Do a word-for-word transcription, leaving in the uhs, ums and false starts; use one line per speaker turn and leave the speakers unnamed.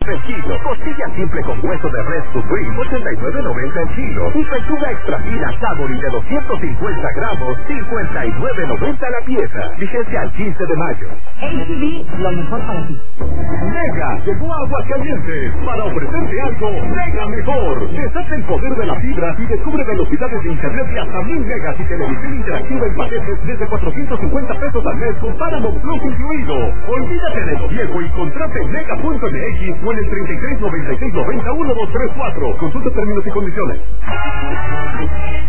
el kilo. Costilla simple con hueso de res Supreme, ochenta y nueve noventa el kilo. Y pechuga extra fina Sabori de doscientos cincuenta gramos, cincuenta y nueve noventa la pieza. Vigencia al quince de mayo.
H B, lo mejor para ti.
Mega llegó a Aguascalientes para ofrecerte algo mega mejor. Deshace el poder de la fibra y descubre velocidades de internet de hasta mil megas y televisión interactiva en paquetes desde cuatrocientos cincuenta pesos al mes con Paramount Plus incluido. Olvídate de lo viejo y contrate en mega punto m x o en el treinta y tres noventa y seis noventa uno dos tres cuatro. Consulta términos y condiciones.